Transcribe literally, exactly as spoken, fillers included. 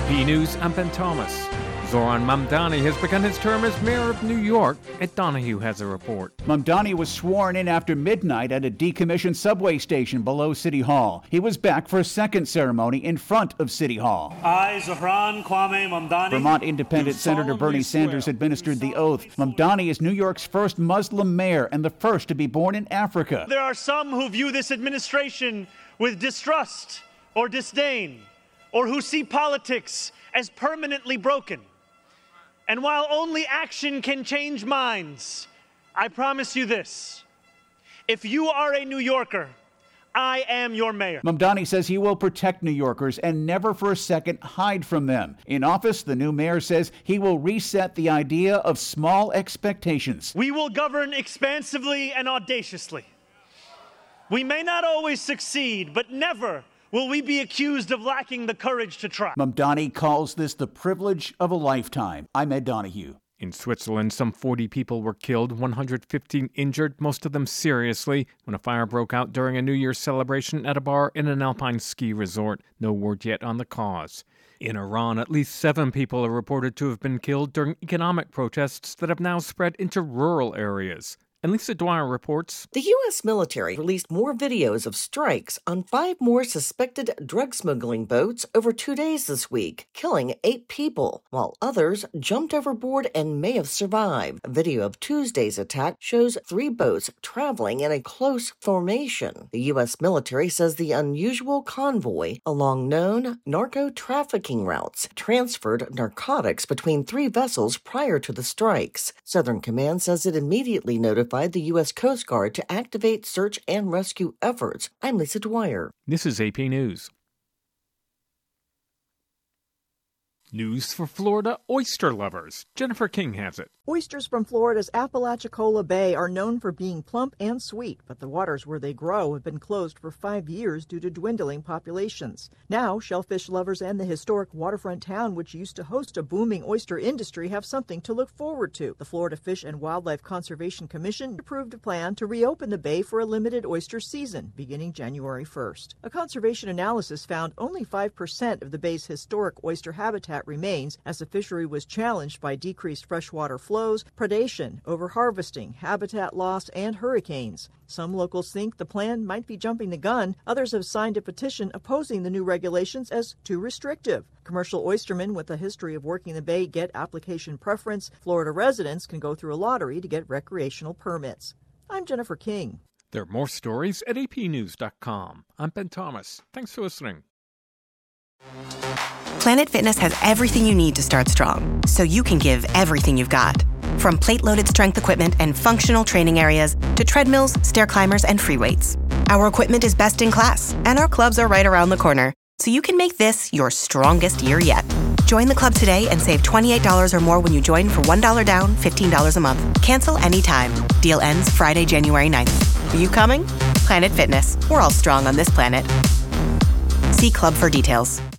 P News, I'm Ben Thomas. Zoran Mamdani has begun his term as mayor of New York. Ed Donahue has a report. Mamdani was sworn in after midnight at a decommissioned subway station below City Hall. He was back for a second ceremony in front of City Hall. I, Zohran Kwame Mamdani. Vermont Independent Senator Bernie Sanders administered the oath. Mamdani is New York's first Muslim mayor and the first to be born in Africa. There are some who view this administration with distrust or disdain, or who see politics as permanently broken. And while only action can change minds, I promise you this: if you are a New Yorker, I am your mayor. Mamdani says he will protect New Yorkers and never for a second hide from them. In office, the new mayor says he will reset the idea of small expectations. We will govern expansively and audaciously. We may not always succeed, but never will we be accused of lacking the courage to try. Mamdani calls this the privilege of a lifetime. I'm Ed Donahue. In Switzerland, some forty people were killed, one hundred fifteen injured, most of them seriously, when a fire broke out during a New Year's celebration at a bar in an alpine ski resort. No word yet on the cause. In Iran, at least seven people are reported to have been killed during economic protests that have now spread into rural areas. And Lisa Dwyer reports. The U S military released more videos of strikes on five more suspected drug smuggling boats over two days this week, killing eight people, while others jumped overboard and may have survived. A video of Tuesday's attack shows three boats traveling in a close formation. The U S military says the unusual convoy along known narco-trafficking routes transferred narcotics between three vessels prior to the strikes. Southern Command says it immediately notified the U S Coast Guard to activate search and rescue efforts. I'm Lisa Dwyer. This is A P News. News for Florida oyster lovers. Jennifer King has it. Oysters from Florida's Apalachicola Bay are known for being plump and sweet, but the waters where they grow have been closed for five years due to dwindling populations. Now, shellfish lovers and the historic waterfront town, which used to host a booming oyster industry, have something to look forward to. The Florida Fish and Wildlife Conservation Commission approved a plan to reopen the bay for a limited oyster season beginning January first. A conservation analysis found only five percent of the bay's historic oyster habitat remains, as the fishery was challenged by decreased freshwater flows, predation, overharvesting, habitat loss, and hurricanes. Some locals think the plan might be jumping the gun. Others have signed a petition opposing the new regulations as too restrictive. Commercial oystermen with a history of working the bay get application preference. Florida residents can go through a lottery to get recreational permits. I'm Jennifer King. There are more stories at A P news dot com. I'm Ben Thomas. Thanks for listening. Planet Fitness has everything you need to start strong, so you can give everything you've got. From plate-loaded strength equipment and functional training areas to treadmills, stair climbers, and free weights. Our equipment is best in class, and our clubs are right around the corner, so you can make this your strongest year yet. Join the club today and save twenty-eight dollars or more when you join for one dollar down, fifteen dollars a month. Cancel anytime. Deal ends Friday, January ninth. Are you coming? Planet Fitness. We're all strong on this planet. See club for details.